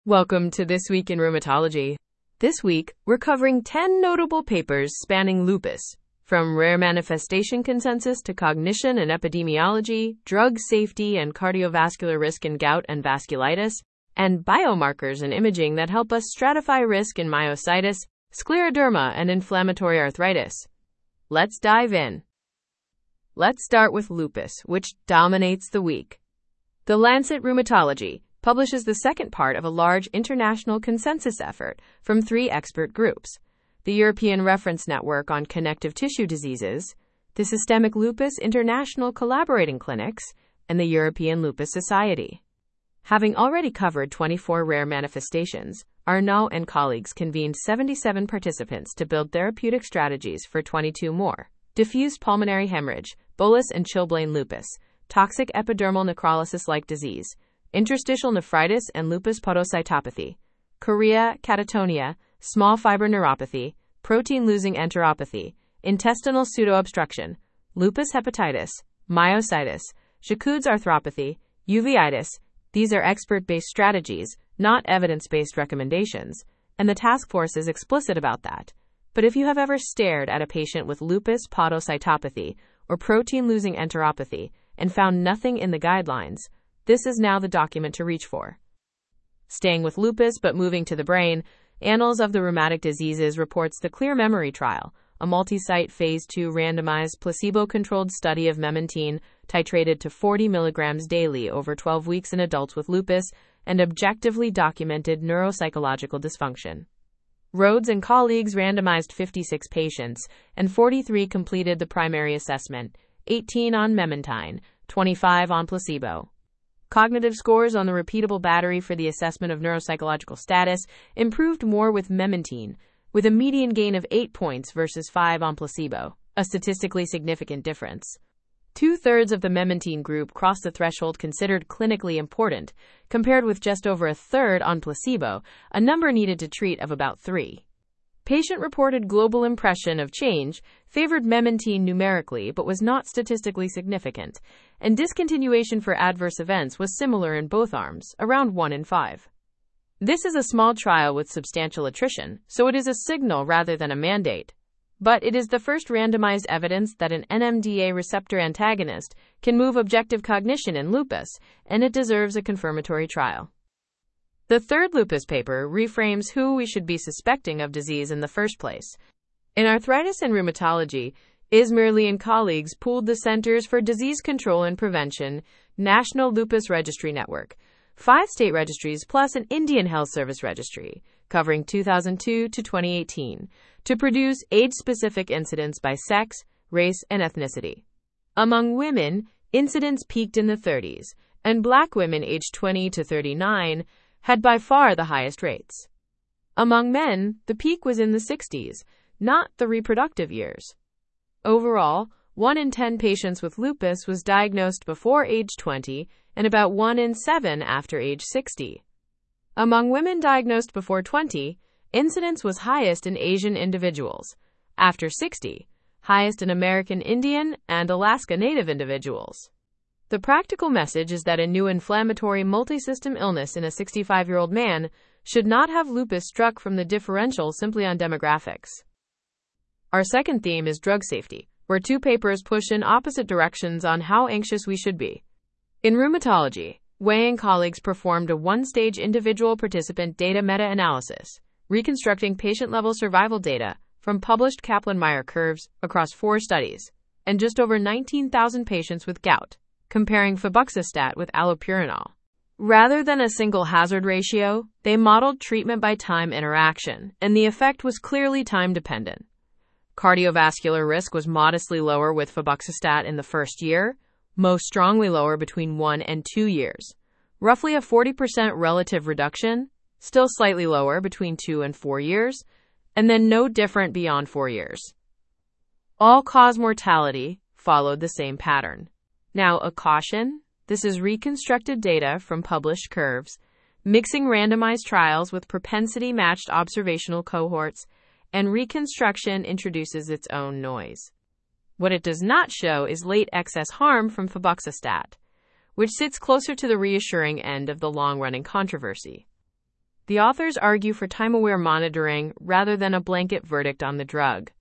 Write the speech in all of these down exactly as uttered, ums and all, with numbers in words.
Welcome to This Week in Rheumatology. This week, we're covering ten notable papers spanning lupus, from rare manifestation consensus to cognition and epidemiology, drug safety and cardiovascular risk in gout and vasculitis, and biomarkers and imaging that help us stratify risk in myositis, scleroderma, and inflammatory arthritis. Let's dive in. Let's start with lupus, which dominates the week. The Lancet Rheumatology publishes the second part of a large international consensus effort from three expert groups: the European Reference Network on Connective Tissue Diseases, the Systemic Lupus International Collaborating Clinics, and the European Lupus Society. Having already covered twenty-four rare manifestations, Arnaud and colleagues convened seventy-seven participants to build therapeutic strategies for twenty-two more: diffuse pulmonary hemorrhage, bullous and chilblain lupus, toxic epidermal necrolysis-like disease, interstitial nephritis and lupus podocytopathy, chorea, catatonia, small fiber neuropathy, protein-losing enteropathy, intestinal pseudoobstruction, lupus hepatitis, myositis, Charcot's arthropathy, uveitis. These are expert-based strategies, not evidence-based recommendations, and the task force is explicit about that. But if you have ever stared at a patient with lupus podocytopathy or protein-losing enteropathy and found nothing in the guidelines, this is now the document to reach for. Staying with lupus but moving to the brain, Annals of the Rheumatic Diseases reports the Clear Memory Trial, a multi-site phase two randomized placebo-controlled study of memantine titrated to forty milligrams daily over twelve weeks in adults with lupus and objectively documented neuropsychological dysfunction. Rhodes and colleagues randomized fifty-six patients, and forty-three completed the primary assessment, eighteen on memantine, twenty-five on placebo. Cognitive scores on the repeatable battery for the assessment of neuropsychological status improved more with memantine, with a median gain of eight points versus five on placebo, a statistically significant difference. Two-thirds of the memantine group crossed the threshold considered clinically important, compared with just over a third on placebo, a number needed to treat of about three. Patient-reported global impression of change favored memantine numerically but was not statistically significant, and discontinuation for adverse events was similar in both arms, around one in five. This is a small trial with substantial attrition, so it is a signal rather than a mandate. But it is the first randomized evidence that an N M D A receptor antagonist can move objective cognition in lupus, and it deserves a confirmatory trial. The third lupus paper reframes who we should be suspecting of disease in the first place. In Arthritis and Rheumatology, Ismaili and colleagues pooled the Centers for Disease Control and Prevention National Lupus Registry Network, five state registries plus an Indian Health Service registry, covering two thousand two to twenty eighteen, to produce age-specific incidence by sex, race, and ethnicity. Among women, incidence peaked in the thirties, and Black women aged twenty to thirty-nine had by far the highest rates. Among men, the peak was in the sixties, not the reproductive years. Overall, one in ten patients with lupus was diagnosed before age twenty, and about one in seven after age sixty. Among women diagnosed before twenty, incidence was highest in Asian individuals. After sixty, highest in American Indian and Alaska Native individuals. The practical message is that a new inflammatory multisystem illness in a sixty-five-year-old man should not have lupus struck from the differential simply on demographics. Our second theme is drug safety, where two papers push in opposite directions on how anxious we should be. In Rheumatology, Wei and colleagues performed a one-stage individual participant data meta-analysis, reconstructing patient-level survival data from published Kaplan-Meier curves across four studies, and just over nineteen thousand patients with gout, comparing febuxostat with allopurinol. Rather than a single hazard ratio, they modeled treatment by time interaction, and the effect was clearly time-dependent. Cardiovascular risk was modestly lower with febuxostat in the first year, most strongly lower between one and two years. Roughly a forty percent relative reduction, still slightly lower between two and four years, and then no different beyond four years. All-cause mortality followed the same pattern. Now, a caution, this is reconstructed data from published curves, mixing randomized trials with propensity-matched observational cohorts, and reconstruction introduces its own noise. What it does not show is late excess harm from febuxostat, which sits closer to the reassuring end of the long-running controversy. The authors argue for time-aware monitoring rather than a blanket verdict on the drug.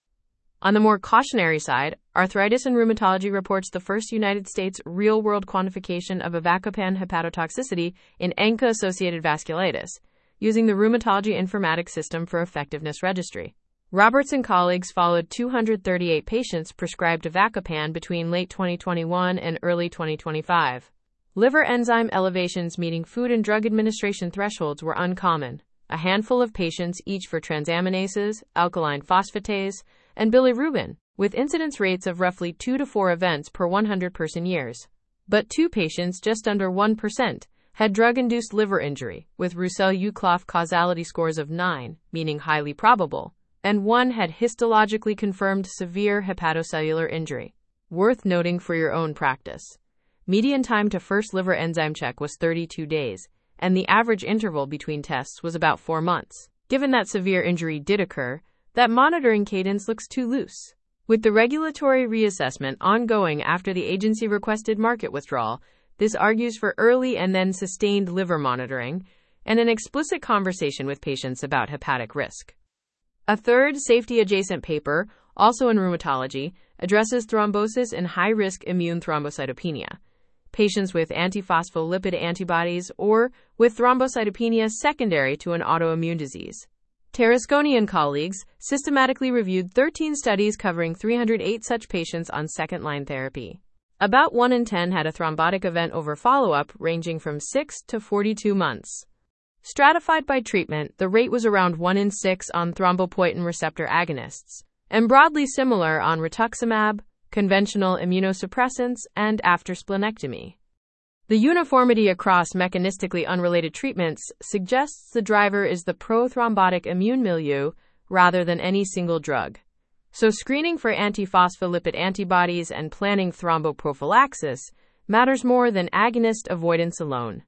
On the more cautionary side, Arthritis and Rheumatology reports the first United States real-world quantification of avacopan hepatotoxicity in A N C A-associated vasculitis, using the Rheumatology Informatics System for Effectiveness Registry. Roberts and colleagues followed two hundred thirty-eight patients prescribed avacopan between late twenty twenty-one and early twenty twenty-five. Liver enzyme elevations meeting Food and Drug Administration thresholds were uncommon. A handful of patients, each for transaminases, alkaline phosphatase, and bilirubin, with incidence rates of roughly two to four events per one hundred person years. But two patients, just under one percent, had drug-induced liver injury, with Roussel-Ucloff causality scores of nine, meaning highly probable, and one had histologically confirmed severe hepatocellular injury. Worth noting for your own practice. Median time to first liver enzyme check was thirty-two days, and the average interval between tests was about four months. Given that severe injury did occur, that monitoring cadence looks too loose. With the regulatory reassessment ongoing after the agency requested market withdrawal, this argues for early and then sustained liver monitoring and an explicit conversation with patients about hepatic risk. A third safety-adjacent paper, also in Rheumatology, addresses thrombosis and high-risk immune thrombocytopenia, patients with antiphospholipid antibodies or with thrombocytopenia secondary to an autoimmune disease. Tarasconi and colleagues systematically reviewed thirteen studies covering three hundred eight such patients on second-line therapy. About one in ten had a thrombotic event over follow-up ranging from six to forty-two months. Stratified by treatment, the rate was around one in six on thrombopoietin receptor agonists, and broadly similar on rituximab, conventional immunosuppressants, and after splenectomy. The uniformity across mechanistically unrelated treatments suggests the driver is the prothrombotic immune milieu rather than any single drug. So screening for antiphospholipid antibodies and planning thromboprophylaxis matters more than agonist avoidance alone.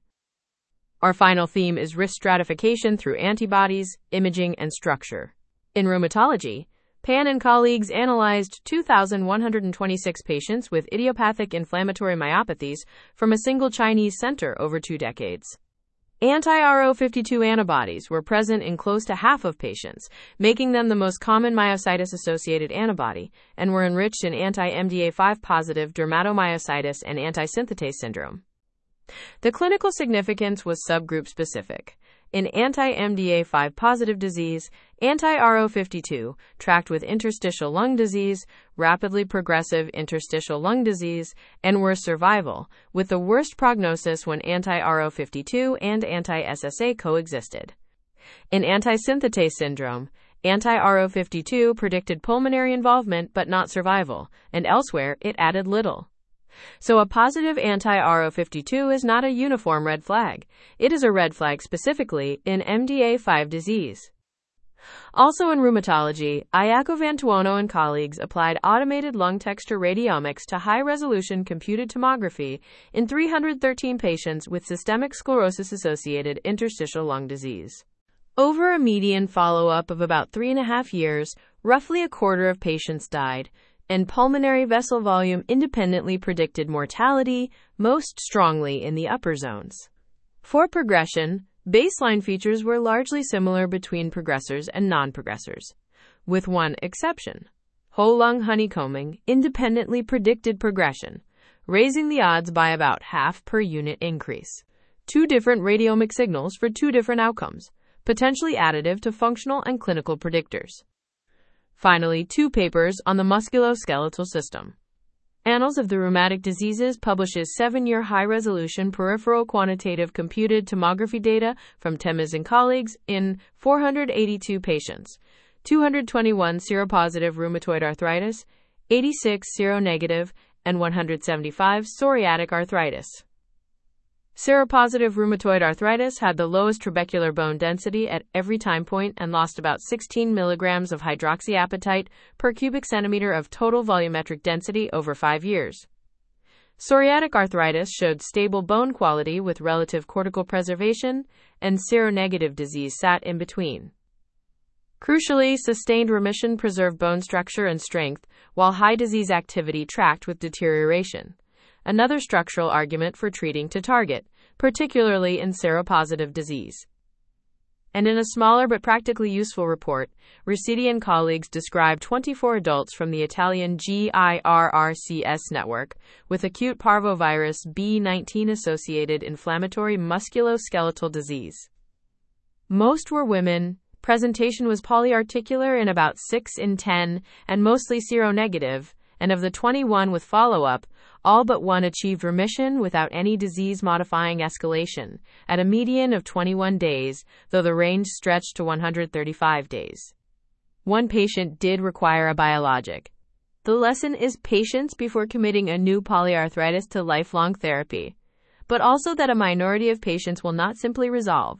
Our final theme is risk stratification through antibodies, imaging, and structure. In Rheumatology, Pan and colleagues analyzed two thousand one hundred twenty-six patients with idiopathic inflammatory myopathies from a single Chinese center over two decades. Anti-R O fifty-two antibodies were present in close to half of patients, making them the most common myositis-associated antibody, and were enriched in anti-M D A five positive dermatomyositis and anti-synthetase syndrome. The clinical significance was subgroup-specific. In anti-M D A five positive disease, anti-R O fifty-two tracked with interstitial lung disease, rapidly progressive interstitial lung disease, and worse survival, with the worst prognosis when anti-R O fifty-two and anti-S S A coexisted. In anti-synthetase syndrome, anti-R O fifty-two predicted pulmonary involvement but not survival, and elsewhere it added little. So a positive anti-R O fifty-two is not a uniform red flag. It is a red flag specifically in M D A five disease. Also in Rheumatology, Ayako Vantuono and colleagues applied automated lung texture radiomics to high-resolution computed tomography in three hundred thirteen patients with systemic sclerosis-associated interstitial lung disease. Over a median follow-up of about three and a half years, roughly a quarter of patients died, and pulmonary vessel volume independently predicted mortality, most strongly in the upper zones. For progression, baseline features were largely similar between progressors and non-progressors, with one exception. Whole lung honeycombing independently predicted progression, raising the odds by about half per unit increase. Two different radiomic signals for two different outcomes, potentially additive to functional and clinical predictors. Finally, two papers on the musculoskeletal system. Annals of the Rheumatic Diseases publishes seven-year high-resolution peripheral quantitative computed tomography data from Temez and colleagues in four hundred eighty-two patients, two hundred twenty-one seropositive rheumatoid arthritis, eighty-six seronegative, and one hundred seventy-five psoriatic arthritis. Seropositive rheumatoid arthritis had the lowest trabecular bone density at every time point and lost about sixteen milligrams of hydroxyapatite per cubic centimeter of total volumetric density over five years. Psoriatic arthritis showed stable bone quality with relative cortical preservation, and seronegative disease sat in between. Crucially, sustained remission preserved bone structure and strength, while high disease activity tracked with deterioration. Another structural argument for treating to target, particularly in seropositive disease. And in a smaller but practically useful report, Ricidi and colleagues described twenty-four adults from the Italian GIRRCS network with acute parvovirus B nineteen-associated inflammatory musculoskeletal disease. Most were women. Presentation was polyarticular in about six in ten and mostly seronegative, and of the twenty-one with follow-up, all but one achieved remission without any disease-modifying escalation, at a median of twenty-one days, though the range stretched to one hundred thirty-five days. One patient did require a biologic. The lesson is patience before committing a new polyarthritis to lifelong therapy, but also that a minority of patients will not simply resolve.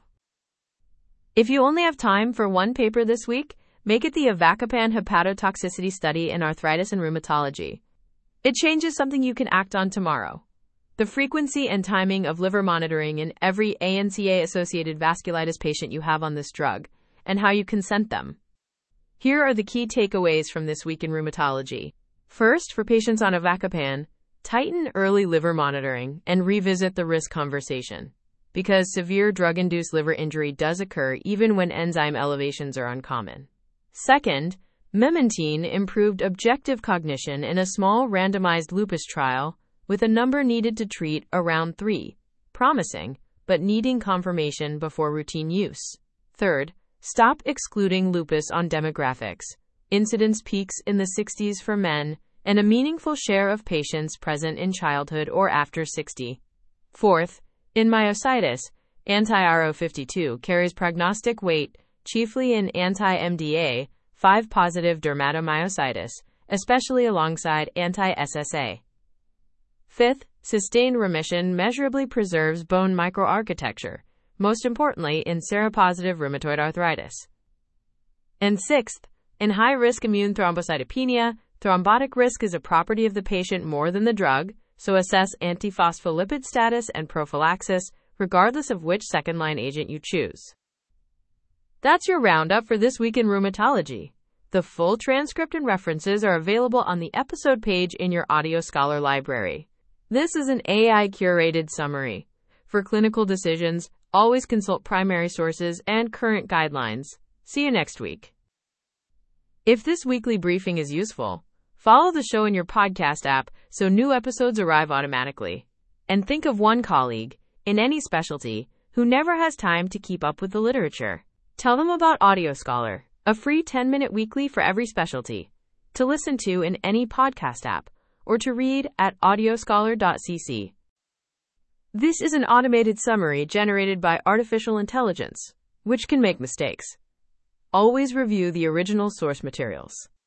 If you only have time for one paper this week, make it the Avacopan hepatotoxicity study in arthritis and rheumatology. It changes something you can act on tomorrow. The frequency and timing of liver monitoring in every A N C A-associated vasculitis patient you have on this drug, and how you consent them. Here are the key takeaways from this week in rheumatology. First, for patients on Avacopan, tighten early liver monitoring and revisit the risk conversation, because severe drug-induced liver injury does occur even when enzyme elevations are uncommon. Second, memantine improved objective cognition in a small randomized lupus trial with a number needed to treat around three, promising, but needing confirmation before routine use. Third, stop excluding lupus on demographics. Incidence peaks in the sixties for men, and a meaningful share of patients present in childhood or after sixty. Fourth, in myositis, anti-R O fifty-two carries prognostic weight, chiefly in anti-M D A, five positive dermatomyositis, especially alongside anti-S S A. Fifth, sustained remission measurably preserves bone microarchitecture, most importantly in seropositive rheumatoid arthritis. And sixth, in high-risk immune thrombocytopenia, thrombotic risk is a property of the patient more than the drug, so assess antiphospholipid status and prophylaxis, regardless of which second-line agent you choose. That's your roundup for this week in rheumatology. The full transcript and references are available on the episode page in your Audio Scholar library. This is an A I-curated summary. For clinical decisions, always consult primary sources and current guidelines. See you next week. If this weekly briefing is useful, follow the show in your podcast app so new episodes arrive automatically. And think of one colleague, in any specialty, who never has time to keep up with the literature. Tell them about Audio Scholar, a free ten-minute weekly for every specialty, to listen to in any podcast app, or to read at audio scholar dot c c. This is an automated summary generated by artificial intelligence, which can make mistakes. Always review the original source materials.